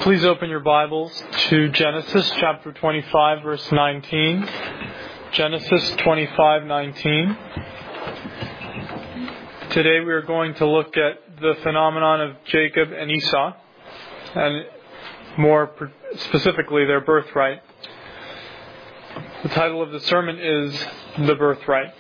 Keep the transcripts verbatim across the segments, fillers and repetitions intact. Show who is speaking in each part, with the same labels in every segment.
Speaker 1: Please open your Bibles to Genesis chapter twenty-five, verse nineteen. Genesis twenty-five nineteen. Today we are going to look at the phenomenon of Jacob and Esau, and more specifically their birthright. The title of the sermon is The Birthright.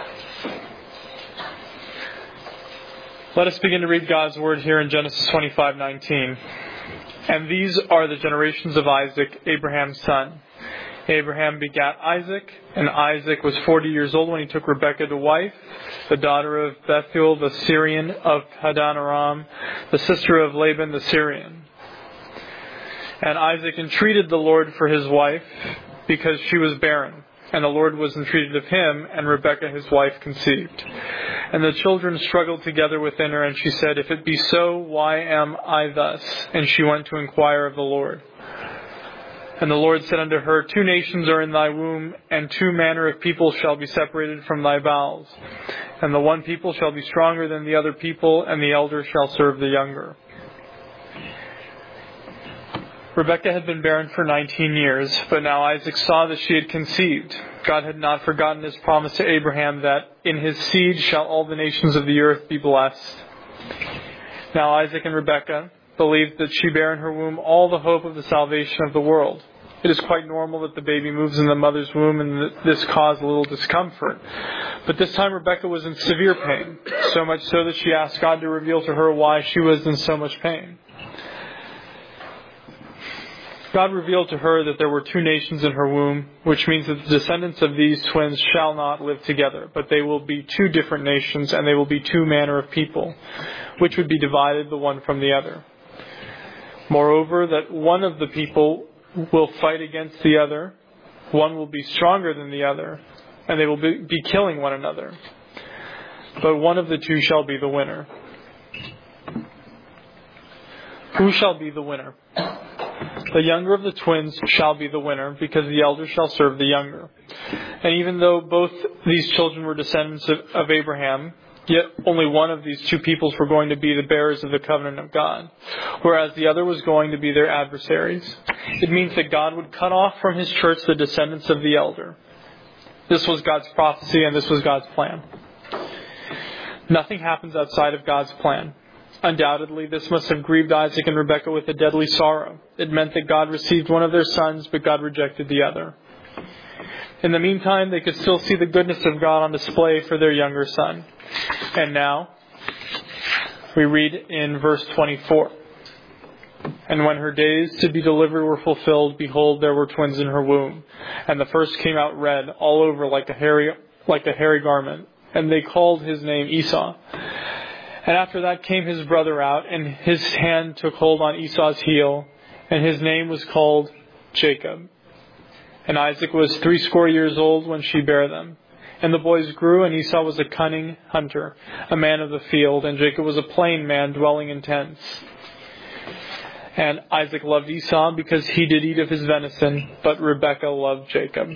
Speaker 1: Let us begin to read God's Word here in Genesis twenty-five nineteen. And these are the generations of Isaac, Abraham's son. Abraham begat Isaac, and Isaac was forty years old when he took Rebekah to wife, the daughter of Bethuel the Syrian of Paddan Aram, the sister of Laban the Syrian. And Isaac entreated the Lord for his wife, because she was barren. And the Lord was entreated of him, and Rebekah his wife conceived. And the children struggled together within her, and she said, If it be so, why am I thus? And she went to inquire of the Lord. And the Lord said unto her, Two nations are in thy womb, and two manner of people shall be separated from thy bowels. And the one people shall be stronger than the other people, and the elder shall serve the younger. Rebekah had been barren for nineteen years, but now Isaac saw that she had conceived. God had not forgotten his promise to Abraham that in his seed shall all the nations of the earth be blessed. Now Isaac and Rebekah believed that she bare in her womb all the hope of the salvation of the world. It is quite normal that the baby moves in the mother's womb, and this caused a little discomfort. But this time Rebekah was in severe pain, so much so that she asked God to reveal to her why she was in so much pain. God revealed to her that there were two nations in her womb, which means that the descendants of these twins shall not live together, but they will be two different nations, and they will be two manner of people, which would be divided the one from the other. Moreover, that one of the people will fight against the other, one will be stronger than the other, and they will be, be killing one another. But one of the two shall be the winner. Who shall be the winner? The younger of the twins shall be the winner, because the elder shall serve the younger. And even though both these children were descendants of, of Abraham, yet only one of these two peoples were going to be the bearers of the covenant of God, whereas the other was going to be their adversaries. It means that God would cut off from his church the descendants of the elder. This was God's prophecy, and this was God's plan. Nothing happens outside of God's plan. Undoubtedly, this must have grieved Isaac and Rebekah with a deadly sorrow. It meant that God received one of their sons, but God rejected the other. In the meantime, they could still see the goodness of God on display for their younger son. And now, we read in verse twenty-four. And when her days to be delivered were fulfilled, behold, there were twins in her womb. And the first came out red, all over like a hairy, like a hairy garment. And they called his name Esau. And after that came his brother out, and his hand took hold on Esau's heel, and his name was called Jacob. And Isaac was threescore years old when she bare them. And the boys grew, and Esau was a cunning hunter, a man of the field, and Jacob was a plain man dwelling in tents. And Isaac loved Esau because he did eat of his venison, but Rebekah loved Jacob.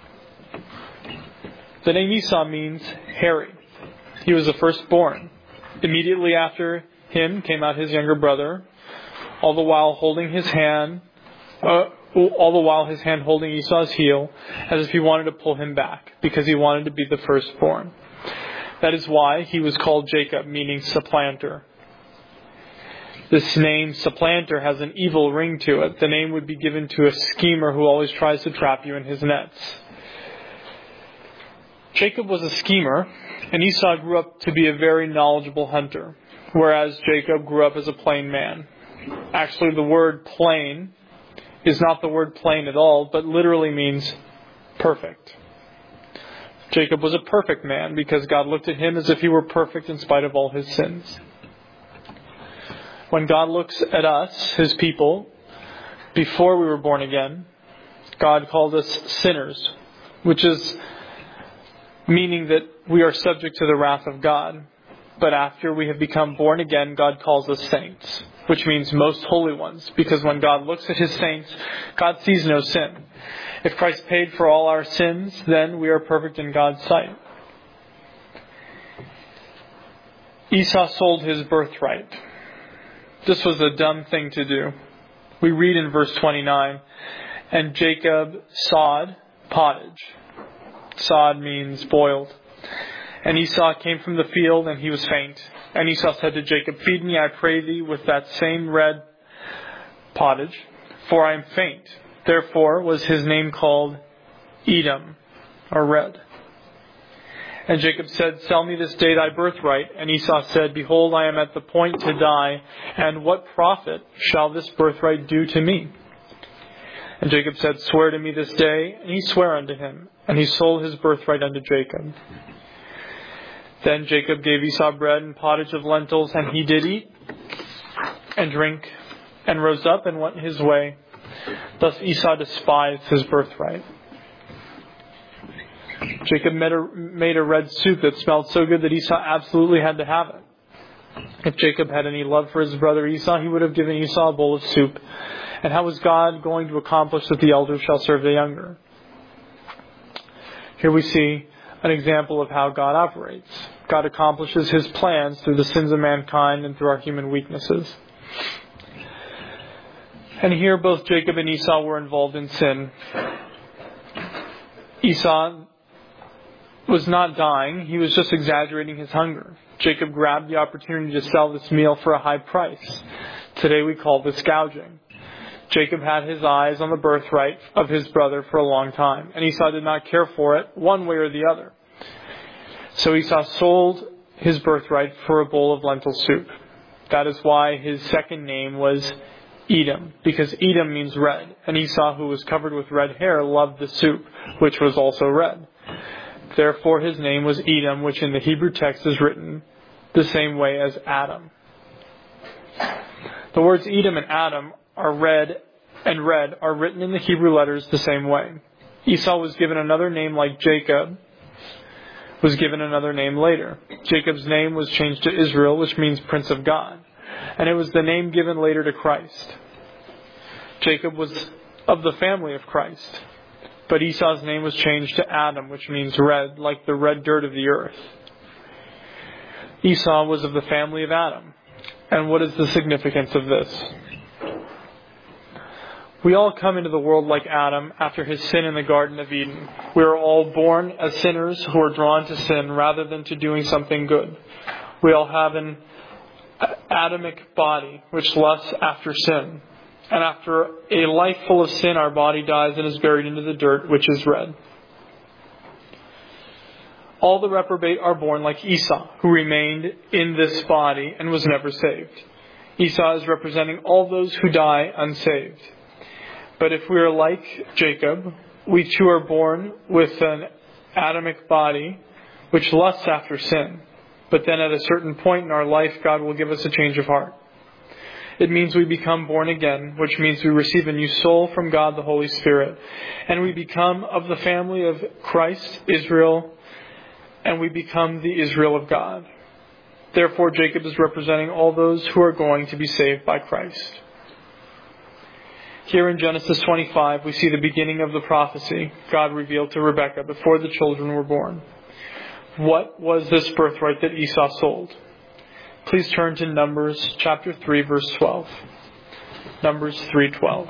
Speaker 1: The name Esau means hairy. He was the firstborn. Immediately after him came out his younger brother, all the while holding his hand, uh, all the while his hand holding Esau's heel, as if he wanted to pull him back, because he wanted to be the firstborn. That is why he was called Jacob, meaning supplanter. This name, supplanter, has an evil ring to it. The name would be given to a schemer who always tries to trap you in his nets. Jacob was a schemer, and Esau grew up to be a very knowledgeable hunter, whereas Jacob grew up as a plain man. Actually, the word plain is not the word plain at all, but literally means perfect. Jacob was a perfect man because God looked at him as if he were perfect in spite of all his sins. When God looks at us, his people, before we were born again, God called us sinners, which is meaning that we are subject to the wrath of God. But after we have become born again, God calls us saints, which means most holy ones, because when God looks at his saints, God sees no sin. If Christ paid for all our sins, then we are perfect in God's sight. Esau sold his birthright. This was a dumb thing to do. We read in verse twenty-nine, and Jacob sawed pottage. Sawed means boiled. And Esau came from the field, and he was faint. And Esau said to Jacob, feed me, I pray thee, with that same red pottage, for I am faint. Therefore was his name called Edom, or red. And Jacob said, sell me this day thy birthright. And Esau said, behold, I am at the point to die, and what profit shall this birthright do to me? And Jacob said, swear to me this day. And he sware unto him, and he sold his birthright unto Jacob. Then Jacob gave Esau bread and pottage of lentils, and he did eat and drink, and rose up and went his way. Thus Esau despised his birthright. Jacob made a, made a red soup that smelled so good that Esau absolutely had to have it. If Jacob had any love for his brother Esau, he would have given Esau a bowl of soup. And how was God going to accomplish that the elder shall serve the younger? Here we see an example of how God operates. God accomplishes his plans through the sins of mankind and through our human weaknesses. And here both Jacob and Esau were involved in sin. Esau was not dying, he was just exaggerating his hunger. Jacob grabbed the opportunity to sell this meal for a high price. Today we call this gouging. Jacob had his eyes on the birthright of his brother for a long time, and Esau did not care for it one way or the other. So Esau sold his birthright for a bowl of lentil soup. That is why his second name was Edom, because Edom means red, and Esau, who was covered with red hair, loved the soup, which was also red. Therefore his name was Edom, which in the Hebrew text is written the same way as Adam. The words Edom and Adam are read and red are written in the Hebrew letters the same way. Esau was given another name like Jacob was given another name later. Jacob's name was changed to Israel, which means Prince of God. And it was the name given later to Christ. Jacob was of the family of Christ. But Esau's name was changed to Adam, which means red, like the red dirt of the earth. Esau was of the family of Adam. And what is the significance of this? We all come into the world like Adam after his sin in the Garden of Eden. We are all born as sinners who are drawn to sin rather than to doing something good. We all have an Adamic body which lusts after sin. And after a life full of sin, our body dies and is buried into the dirt, which is red. All the reprobate are born like Esau, who remained in this body and was never saved. Esau is representing all those who die unsaved. But if we are like Jacob, we too are born with an Adamic body which lusts after sin. But then at a certain point in our life, God will give us a change of heart. It means we become born again, which means we receive a new soul from God, the Holy Spirit. And we become of the family of Christ, Israel, and we become the Israel of God. Therefore, Jacob is representing all those who are going to be saved by Christ. Here in Genesis twenty-five, we see the beginning of the prophecy God revealed to Rebekah before the children were born. What was this birthright that Esau sold? Please turn to Numbers chapter three, verse twelve. Numbers three twelve.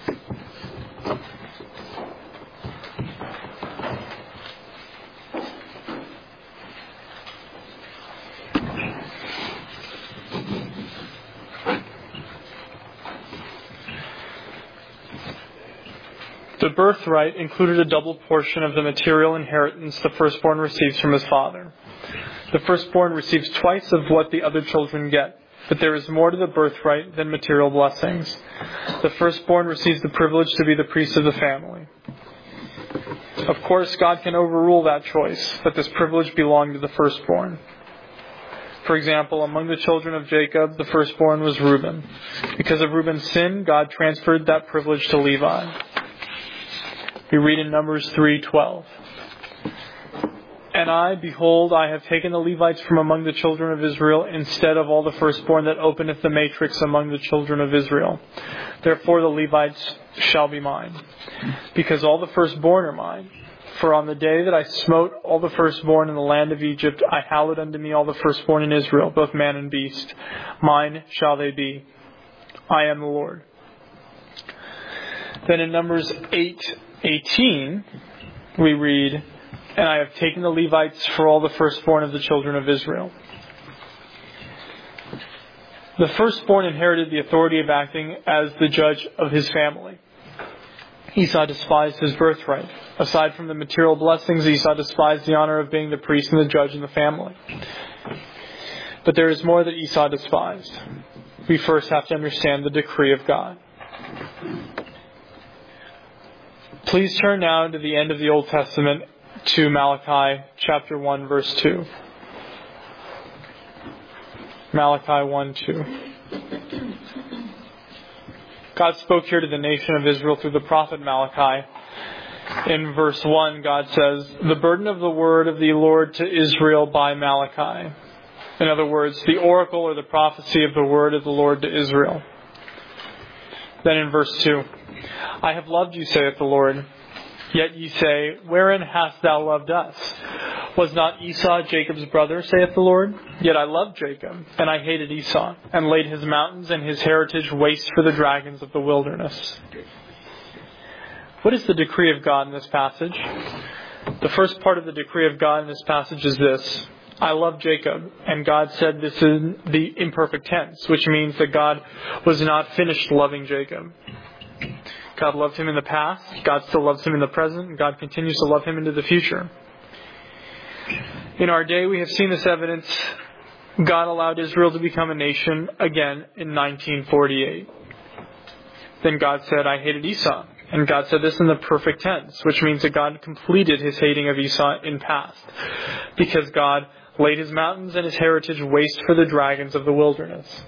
Speaker 1: The birthright included a double portion of the material inheritance the firstborn receives from his father. The firstborn receives twice of what the other children get, but there is more to the birthright than material blessings. The firstborn receives the privilege to be the priest of the family. Of course, God can overrule that choice, but this privilege belonged to the firstborn. For example, among the children of Jacob, the firstborn was Reuben. Because of Reuben's sin, God transferred that privilege to Levi. We read in Numbers three twelve. And I, behold, I have taken the Levites from among the children of Israel instead of all the firstborn that openeth the matrix among the children of Israel. Therefore the Levites shall be mine, because all the firstborn are mine. For on the day that I smote all the firstborn in the land of Egypt, I hallowed unto me all the firstborn in Israel, both man and beast. Mine shall they be. I am the Lord. Then in Numbers eight eighteen, we read, "And I have taken the Levites for all the firstborn of the children of Israel." The firstborn inherited the authority of acting as the judge of his family. Esau despised his birthright. Aside from the material blessings, Esau despised the honor of being the priest and the judge in the family. But there is more that Esau despised. We first have to understand the decree of God. Please turn now to the end of the Old Testament to Malachi chapter one, verse two. Malachi one, two. God spoke here to the nation of Israel through the prophet Malachi. In verse one, God says, "The burden of the word of the Lord to Israel by Malachi." In other words, the oracle or the prophecy of the word of the Lord to Israel. Then in verse two, "I have loved you, saith the Lord. Yet ye say, Wherein hast thou loved us? Was not Esau Jacob's brother, saith the Lord? Yet I loved Jacob, and I hated Esau, and laid his mountains and his heritage waste for the dragons of the wilderness." What is the decree of God in this passage? The first part of the decree of God in this passage is this: I love Jacob. And God said this in the imperfect tense, which means that God was not finished loving Jacob. God loved him in the past, God still loves him in the present, and God continues to love him into the future. In our day, we have seen this evidence. God allowed Israel to become a nation again in nineteen forty-eight. Then God said, "I hated Esau." And God said this in the perfect tense, which means that God completed his hating of Esau in past, because God laid his mountains and his heritage waste for the dragons of the wilderness.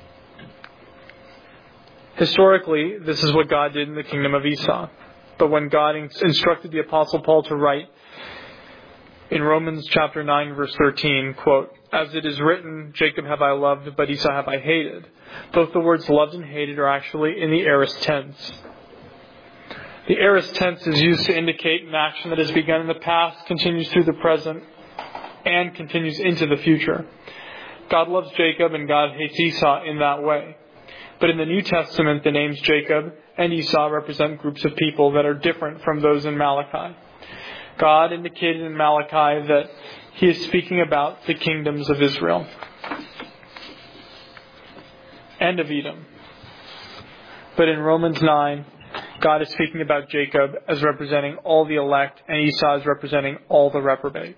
Speaker 1: Historically, this is what God did in the kingdom of Esau. But when God instructed the Apostle Paul to write in Romans chapter nine, verse thirteen, quote, "As it is written, Jacob have I loved, but Esau have I hated." Both the words loved and hated are actually in the aorist tense. The aorist tense is used to indicate an action that has begun in the past, continues through the present, and continues into the future. God loves Jacob and God hates Esau in that way. But in the New Testament, the names Jacob and Esau represent groups of people that are different from those in Malachi. God indicated in Malachi that he is speaking about the kingdoms of Israel and of Edom. But in Romans nine, God is speaking about Jacob as representing all the elect, and Esau as representing all the reprobate.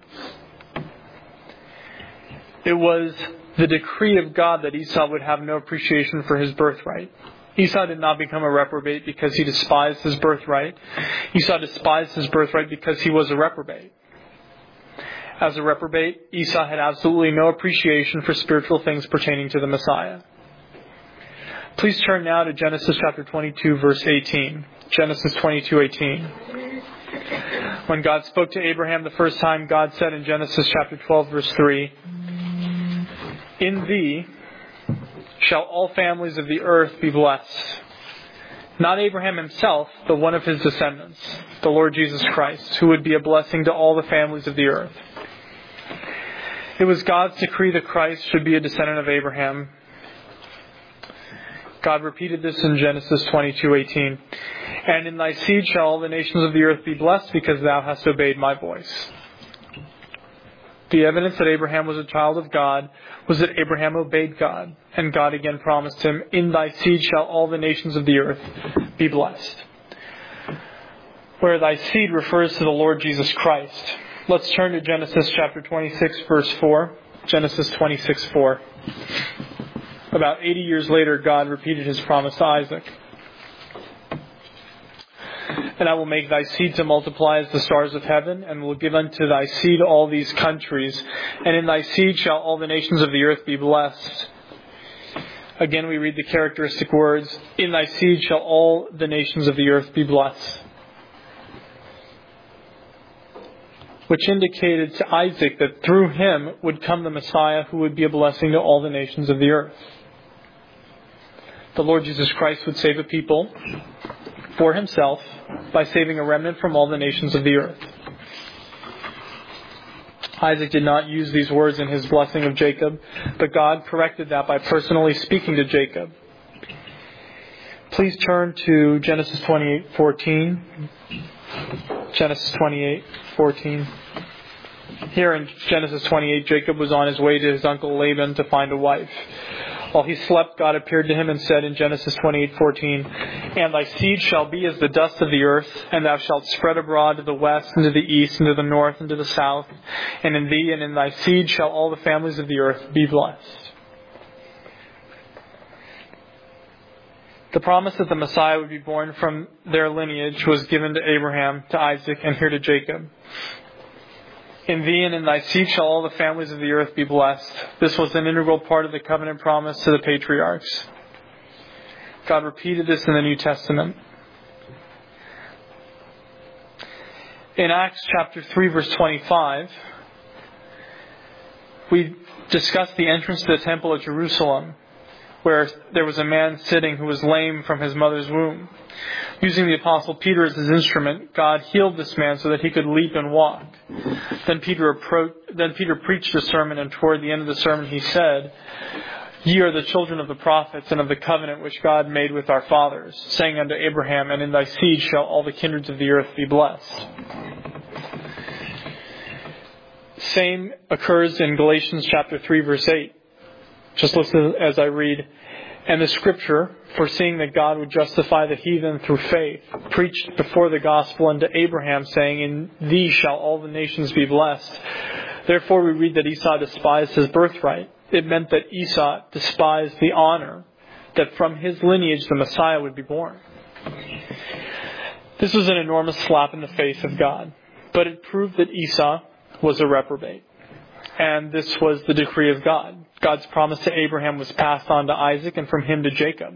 Speaker 1: It was the decree of God that Esau would have no appreciation for his birthright. Esau did not become a reprobate because he despised his birthright. Esau despised his birthright because he was a reprobate. As a reprobate, Esau had absolutely no appreciation for spiritual things pertaining to the Messiah. Please turn now to Genesis chapter twenty-two, verse eighteen. Genesis twenty-two, eighteen. When God spoke to Abraham the first time, God said in Genesis chapter twelve, verse three, "In thee shall all families of the earth be blessed." Not Abraham himself, but one of his descendants, the Lord Jesus Christ, who would be a blessing to all the families of the earth. It was God's decree that Christ should be a descendant of Abraham. God repeated this in Genesis twenty-two, eighteen. "And in thy seed shall all the nations of the earth be blessed, because thou hast obeyed my voice." The evidence that Abraham was a child of God was that Abraham obeyed God. And God again promised him, "In thy seed shall all the nations of the earth be blessed." Where thy seed refers to the Lord Jesus Christ. Let's turn to Genesis chapter twenty-six, verse four. Genesis twenty-six, four. About eighty years later, God repeated his promise to Isaac. "And I will make thy seed to multiply as the stars of heaven, and will give unto thy seed all these countries. And in thy seed shall all the nations of the earth be blessed." Again, we read the characteristic words, "In thy seed shall all the nations of the earth be blessed," which indicated to Isaac that through him would come the Messiah who would be a blessing to all the nations of the earth. The Lord Jesus Christ would save a people for himself by saving a remnant from all the nations of the earth. Isaac did not use these words in his blessing of Jacob, but God corrected that by personally speaking to Jacob. Please turn to Genesis twenty-eight fourteen. Genesis twenty-eight fourteen. Here in Genesis twenty-eight, Jacob was on his way to his uncle Laban to find a wife. While he slept, God appeared to him and said in Genesis twenty-eight fourteen, "And thy seed shall be as the dust of the earth, and thou shalt spread abroad to the west, and to the east, and to the north, and to the south. And in thee and in thy seed shall all the families of the earth be blessed." The promise that the Messiah would be born from their lineage was given to Abraham, to Isaac, and here to Jacob. "In thee and in thy seed shall all the families of the earth be blessed." This was an integral part of the covenant promise to the patriarchs. God repeated this in the New Testament. In Acts chapter three, verse twenty-five, we discussed the entrance to the temple at Jerusalem, where there was a man sitting who was lame from his mother's womb. Using the Apostle Peter as his instrument, God healed this man so that he could leap and walk. Then Peter, appro- then Peter preached a sermon, and toward the end of the sermon he said, "Ye are the children of the prophets and of the covenant which God made with our fathers, saying unto Abraham, And in thy seed shall all the kindreds of the earth be blessed." Same occurs in Galatians chapter three, verse eight. Just listen as I read. "And the scripture, foreseeing that God would justify the heathen through faith, preached before the gospel unto Abraham, saying, In thee shall all the nations be blessed. Therefore we read that Esau despised his birthright." It meant that Esau despised the honor that from his lineage the Messiah would be born. This was an enormous slap in the face of God, but it proved that Esau was a reprobate. And this was the decree of God. God's promise to Abraham was passed on to Isaac, and from him to Jacob.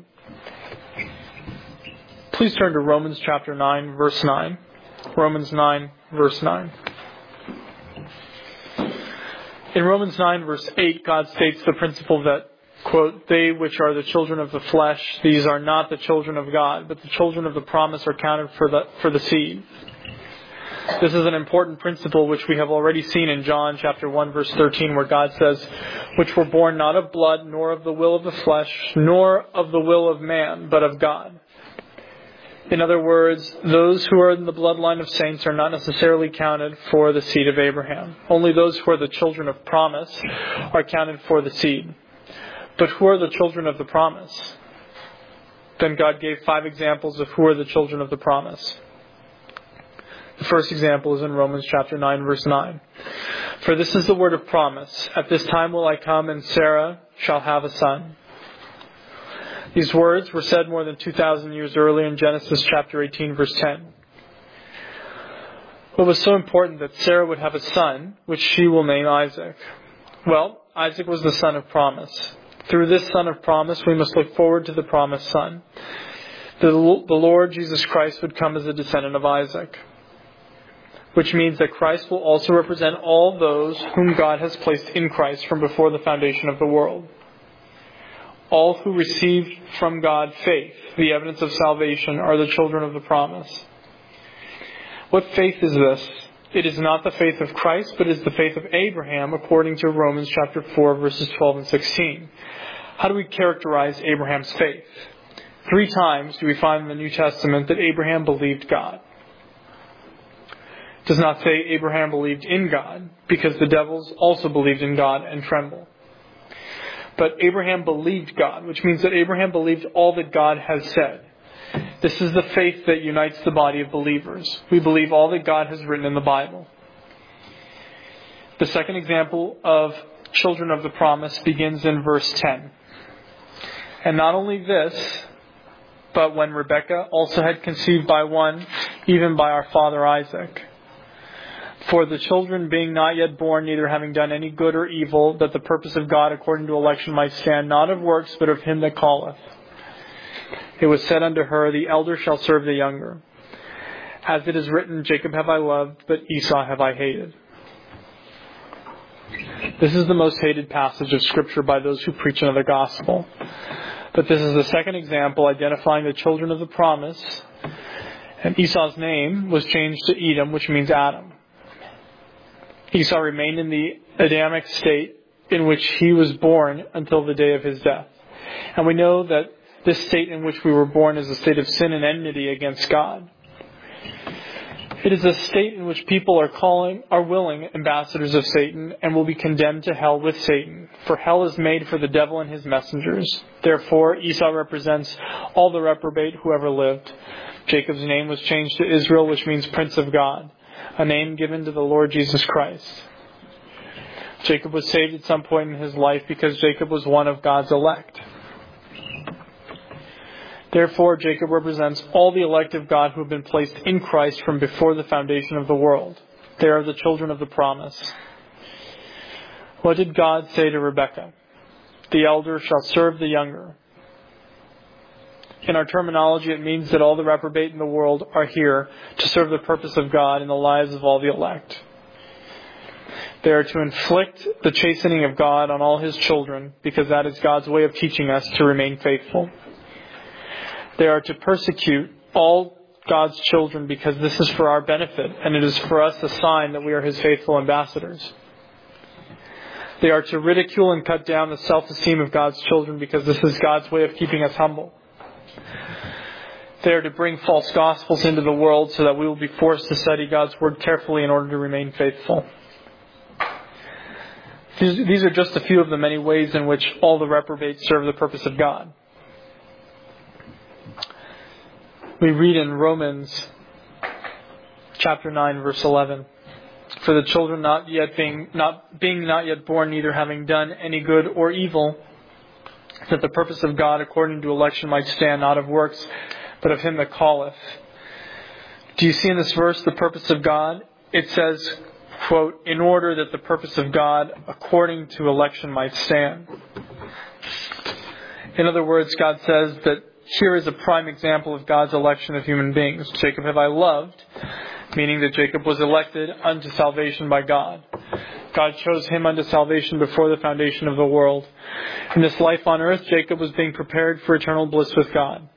Speaker 1: Please turn to Romans chapter nine, verse nine. Romans nine, verse nine. In Romans nine, verse eight, God states the principle that, quote, "They which are the children of the flesh, these are not the children of God, but the children of the promise are counted for the for the seed." This is an important principle which we have already seen in John chapter one, verse thirteen, where God says, "Which were born not of blood, nor of the will of the flesh, nor of the will of man, but of God." In other words, those who are in the bloodline of saints are not necessarily counted for the seed of Abraham. Only those who are the children of promise are counted for the seed. But who are the children of the promise? Then God gave five examples of who are the children of the promise. The first example is in Romans chapter nine, verse nine. "For this is the word of promise. At this time will I come, and Sarah shall have a son." These words were said more than two thousand years earlier in Genesis chapter eighteen, verse ten. What was so important that Sarah would have a son, which she will name Isaac? Well, Isaac was the son of promise. Through this son of promise, we must look forward to the promised son. The, the Lord Jesus Christ would come as a descendant of Isaac, which means that Christ will also represent all those whom God has placed in Christ from before the foundation of the world. All who received from God faith, the evidence of salvation, are the children of the promise. What faith is this? It is not the faith of Christ, but is the faith of Abraham, according to Romans chapter four, verses twelve and sixteen. How do we characterize Abraham's faith? Three times do we find in the New Testament that Abraham believed God. It does not say Abraham believed in God, because the devils also believed in God and tremble. But Abraham believed God, which means that Abraham believed all that God has said. This is the faith that unites the body of believers. We believe all that God has written in the Bible. The second example of children of the promise begins in verse ten. "And not only this, but when Rebekah also had conceived by one, even by our father Isaac. For the children being not yet born, neither having done any good or evil, that the purpose of God according to election might stand, not of works, but of him that calleth. It was said unto her, The elder shall serve the younger. As it is written, Jacob have I loved, but Esau have I hated." This is the most hated passage of Scripture by those who preach another gospel. But this is the second example identifying the children of the promise. And Esau's name was changed to Edom, which means Adam. Esau remained in the Adamic state in which he was born until the day of his death. And we know that This state in which we were born is a state of sin and enmity against God. It is a state in which people are calling, are willing ambassadors of Satan and will be condemned to hell with Satan. For hell is made for the devil and his messengers. Therefore, Esau represents all the reprobate who ever lived. Jacob's name was changed to Israel, which means Prince of God, a name given to the Lord Jesus Christ. Jacob was saved at some point in his life because Jacob was one of God's elect. Therefore, Jacob represents all the elect of God who have been placed in Christ from before the foundation of the world. They are the children of the promise. What did God say to Rebekah? The elder shall serve the younger. In our terminology, it means that all the reprobate in the world are here to serve the purpose of God in the lives of all the elect. They are to inflict the chastening of God on all His children because that is God's way of teaching us to remain faithful. They are to persecute all God's children because this is for our benefit and it is for us a sign that we are His faithful ambassadors. They are to ridicule and cut down the self-esteem of God's children because this is God's way of keeping us humble. They are to bring false gospels into the world so that we will be forced to study God's Word carefully in order to remain faithful. These are just a few of the many ways in which all the reprobates serve the purpose of God. We read in Romans chapter nine, verse eleven, for the children not yet being not being not yet born, neither having done any good or evil, that the purpose of God according to election might stand, not of works, but of him that calleth. Do you see in this verse the purpose of God? It says, quote, in order that the purpose of God according to election might stand. In other words, God says that here is a prime example of God's election of human beings. Jacob have I loved, meaning that Jacob was elected unto salvation by God. God chose him unto salvation before the foundation of the world. In this life on earth, Jacob was being prepared for eternal bliss with God.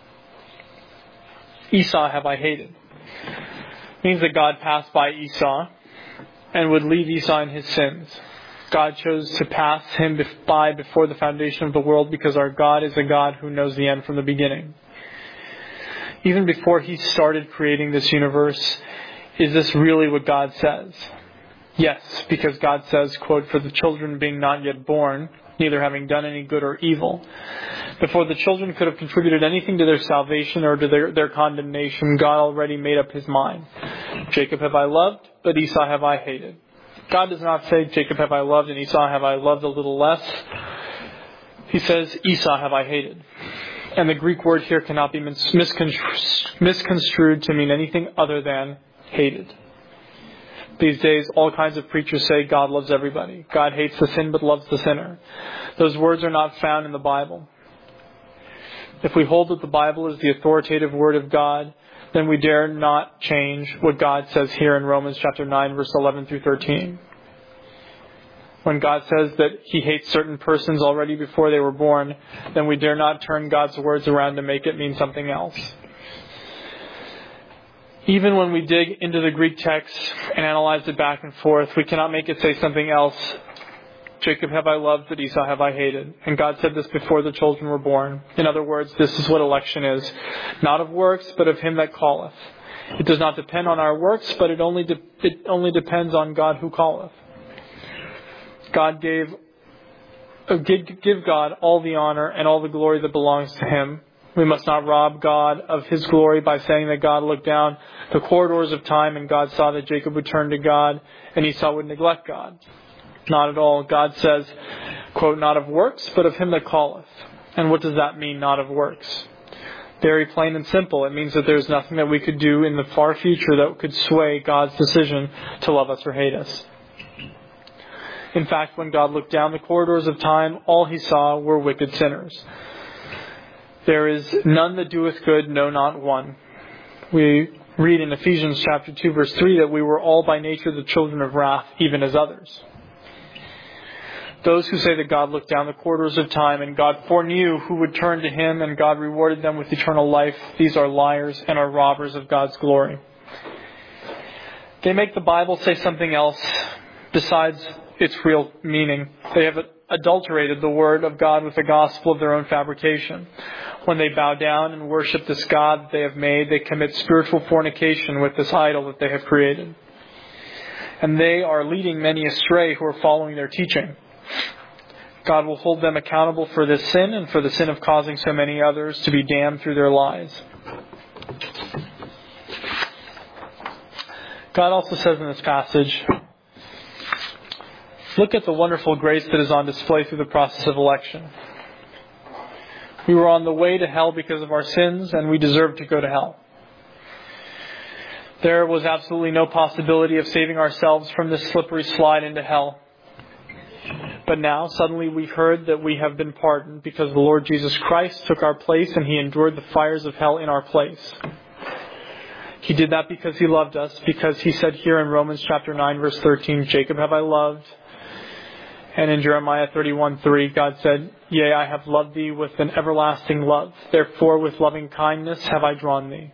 Speaker 1: Esau have I hated. It means that God passed by Esau and would leave Esau in his sins. God chose to pass him by before the foundation of the world because our God is a God who knows the end from the beginning. Even before He started creating this universe, is this really what God says? Yes, because God says, quote, for the children being not yet born, neither having done any good or evil. Before the children could have contributed anything to their salvation or to their, their condemnation, God already made up His mind. Jacob have I loved, but Esau have I hated. God does not say, Jacob have I loved and Esau have I loved a little less. He says, Esau have I hated. And the Greek word here cannot be misconstrued, misconstrued to mean anything other than hated. These days, all kinds of preachers say God loves everybody. God hates the sin but loves the sinner. Those words are not found in the Bible. If we hold that the Bible is the authoritative word of God, then we dare not change what God says here in Romans chapter nine, verse eleven through thirteen. When God says that He hates certain persons already before they were born, then we dare not turn God's words around to make it mean something else. Even when we dig into the Greek text and analyze it back and forth, we cannot make it say something else. Jacob have I loved, but Esau have I hated. And God said this before the children were born. In other words, this is what election is. Not of works, but of Him that calleth. It does not depend on our works, but it only de- it only depends on God who calleth. God gave, uh, give, give God all the honor and all the glory that belongs to Him. We must not rob God of His glory by saying that God looked down the corridors of time and God saw that Jacob would turn to God and Esau would neglect God. Not at all. God says, quote, not of works, but of Him that calleth. And what does that mean, not of works? Very plain and simple. It means that there's nothing that we could do in the far future that could sway God's decision to love us or hate us. In fact, when God looked down the corridors of time, all He saw were wicked sinners. There is none that doeth good, no, not one. We read in Ephesians chapter two, verse three, that we were all by nature the children of wrath, even as others. Those who say that God looked down the corridors of time and God foreknew who would turn to Him and God rewarded them with eternal life, these are liars and are robbers of God's glory. They make the Bible say something else besides its real meaning. They have adulterated the word of God with the gospel of their own fabrication. When they bow down and worship this God that they have made, they commit spiritual fornication with this idol that they have created. And they are leading many astray who are following their teaching. God will hold them accountable for this sin and for the sin of causing so many others to be damned through their lies. God also says in this passage, look at the wonderful grace that is on display through the process of election. We were on the way to hell because of our sins, and we deserved to go to hell. There was absolutely no possibility of saving ourselves from this slippery slide into hell. But now, suddenly we heard that we have been pardoned because the Lord Jesus Christ took our place and He endured the fires of hell in our place. He did that because He loved us, because He said here in Romans chapter nine, verse thirteen, Jacob have I loved. And in Jeremiah thirty-one three, God said, yea, I have loved thee with an everlasting love. Therefore, with loving kindness have I drawn thee.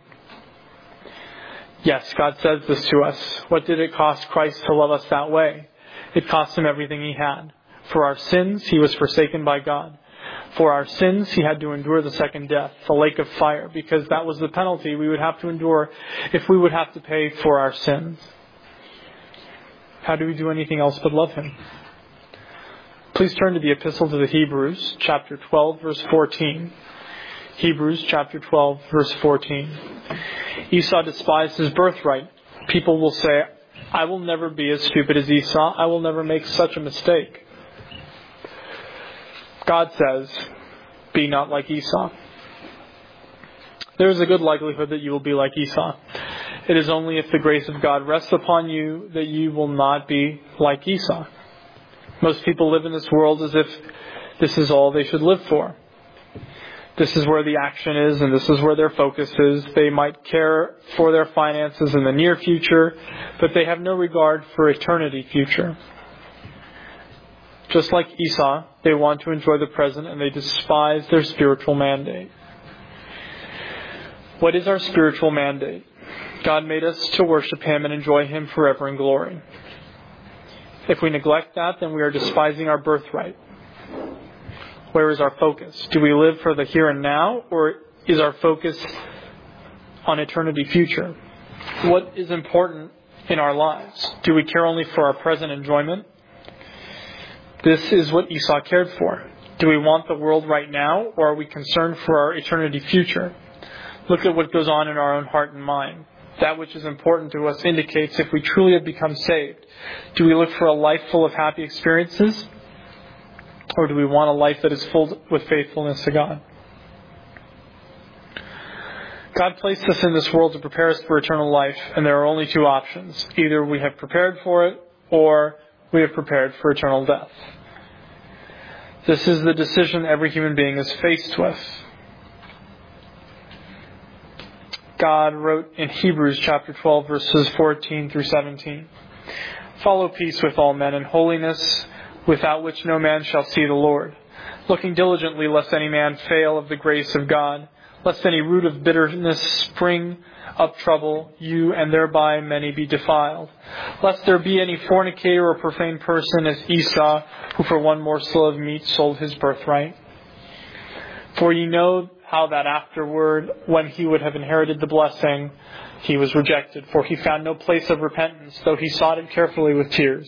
Speaker 1: Yes, God says this to us. What did it cost Christ to love us that way? It cost Him everything He had. For our sins, He was forsaken by God. For our sins, He had to endure the second death, the lake of fire, because that was the penalty we would have to endure if we would have to pay for our sins. How do we do anything else but love Him? Please turn to the Epistle to the Hebrews, chapter twelve, verse fourteen. Hebrews, chapter twelve, verse fourteen. Esau despised his birthright. People will say, I will never be as stupid as Esau. I will never make such a mistake. God says, be not like Esau. There is a good likelihood that you will be like Esau. It is only if the grace of God rests upon you that you will not be like Esau. Most people live in this world as if this is all they should live for. This is where the action is, and this is where their focus is. They might care for their finances in the near future, but they have no regard for eternity future. Just like Esau, they want to enjoy the present, and they despise their spiritual mandate. What is our spiritual mandate? God made us to worship Him and enjoy Him forever in glory. If we neglect that, then we are despising our birthright. Where is our focus? Do we live for the here and now, or is our focus on eternity future? What is important in our lives? Do we care only for our present enjoyment? This is what Esau cared for. Do we want the world right now, or are we concerned for our eternity future? Look at what goes on in our own heart and mind. That which is important to us indicates if we truly have become saved. Do we look for a life full of happy experiences? Or do we want a life that is full with faithfulness to God? God placed us in this world to prepare us for eternal life, and there are only two options. Either we have prepared for it, or we have prepared for eternal death. This is the decision every human being is faced with. God wrote in Hebrews chapter twelve, verses fourteen through seventeen, follow peace with all men and holiness, without which no man shall see the Lord, looking diligently lest any man fail of the grace of God, lest any root of bitterness spring up trouble you, and thereby many be defiled. Lest there be any fornicator or profane person as Esau, who for one morsel of meat sold his birthright. For ye know how that afterward, when he would have inherited the blessing, he was rejected, for he found no place of repentance, though he sought it carefully with tears.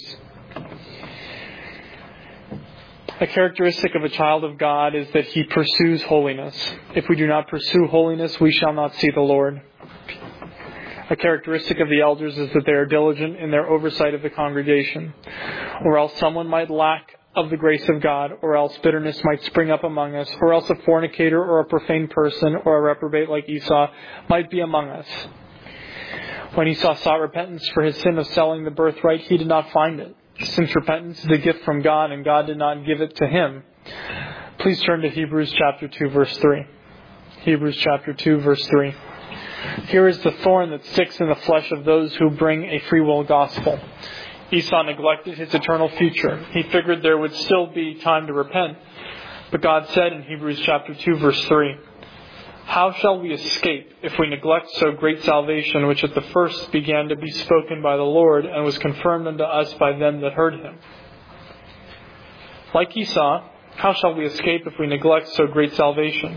Speaker 1: A characteristic of a child of God is that he pursues holiness. If we do not pursue holiness, we shall not see the Lord. A characteristic of the elders is that they are diligent in their oversight of the congregation, or else someone might lack of the grace of God, or else bitterness might spring up among us, or else a fornicator or a profane person or a reprobate like Esau might be among us. When Esau sought repentance for his sin of selling the birthright, he did not find it, since repentance is a gift from God and God did not give it to him. Please turn to Hebrews chapter two, verse three. Hebrews chapter two, verse three. Here is the thorn that sticks in the flesh of those who bring a free will gospel. Esau neglected his eternal future. He figured there would still be time to repent. But God said in Hebrews chapter two, verse three, how shall we escape if we neglect so great salvation, which at the first began to be spoken by the Lord and was confirmed unto us by them that heard him? Like Esau, how shall we escape if we neglect so great salvation?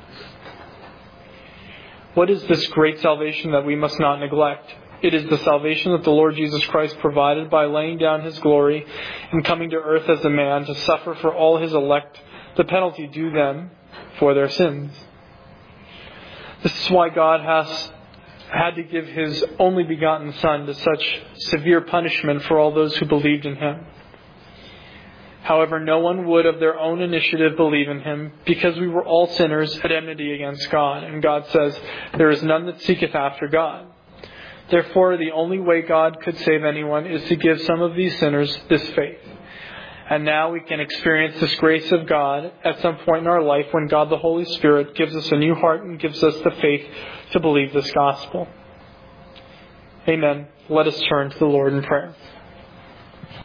Speaker 1: What is this great salvation that we must not neglect? It is the salvation that the Lord Jesus Christ provided by laying down His glory and coming to earth as a man to suffer for all His elect the penalty due them for their sins. This is why God has had to give His only begotten Son to such severe punishment for all those who believed in Him. However, no one would of their own initiative believe in Him, because we were all sinners at enmity against God. And God says, "There is none that seeketh after God." Therefore, the only way God could save anyone is to give some of these sinners this faith. And now we can experience this grace of God at some point in our life when God the Holy Spirit gives us a new heart and gives us the faith to believe this gospel. Amen. Let us turn to the Lord in prayer.